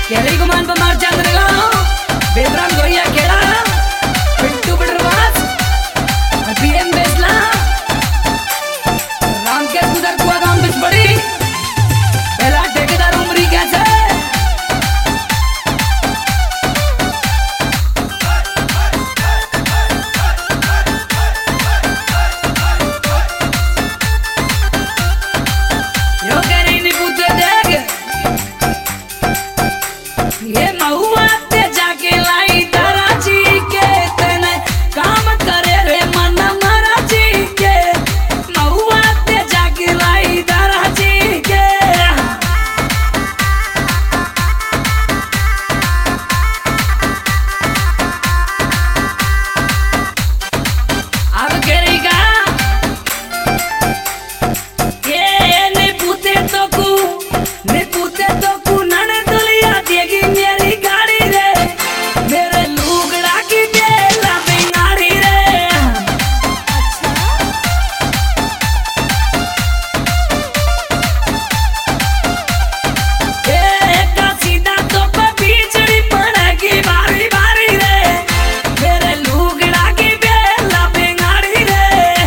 केरी गुमान पर मार चंद्र गाँव बेबराम गोरिया केड़ा पिट्टू बटरवास पीएम बेसला राम के गुजर कुआ गांव बिच पड़ी पहला ठेकेदार उमरी कैसे यो केरी नी पूछे देख ये महुआ ते जाके लाई दराजी के तने काम करे रे मन मराजी के महुआ ते जाके लाई दराजी के अब करेगा ये ने पूते तो कु नने दुलिया देगी मेरी गाड़ी रे मेरे लुगड़ा की बेला बिंगाड़ी रे का सीधा तो पे बिजली पड़ेगी बारी बारी रे मेरे लुगड़ा की बेला बिंगाड़ी रे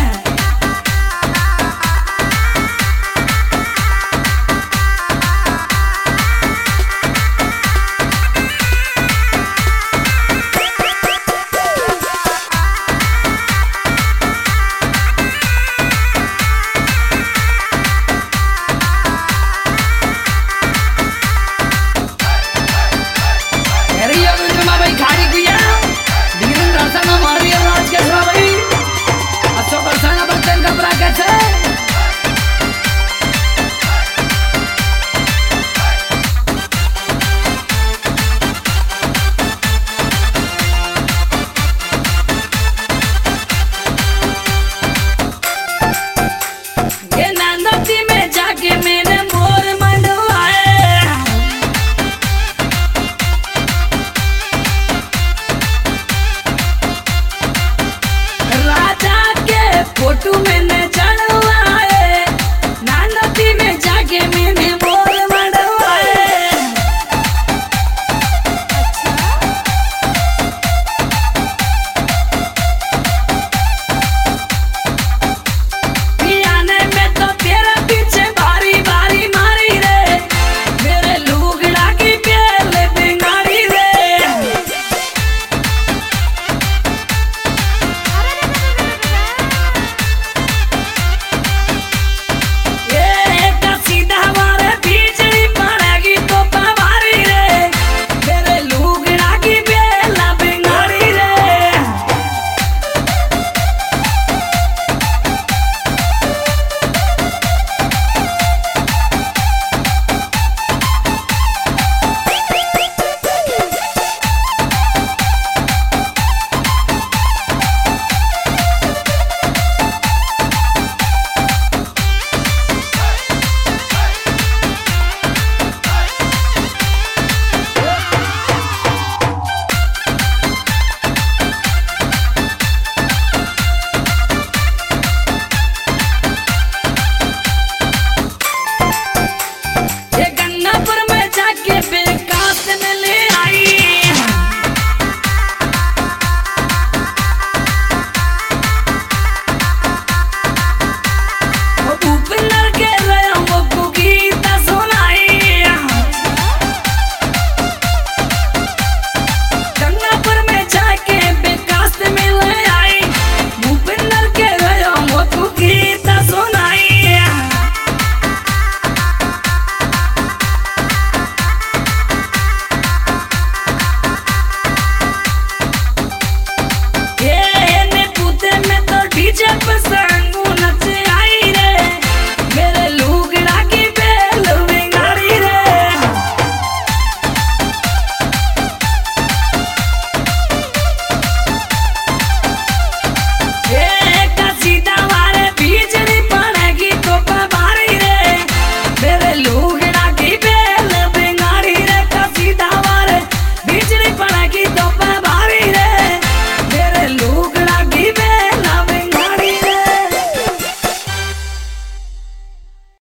भाई खाड़ी किया धीरे रास्ता में मार रही है राज के भाई अच्छो परसाना बर्तन कपड़ा कैसे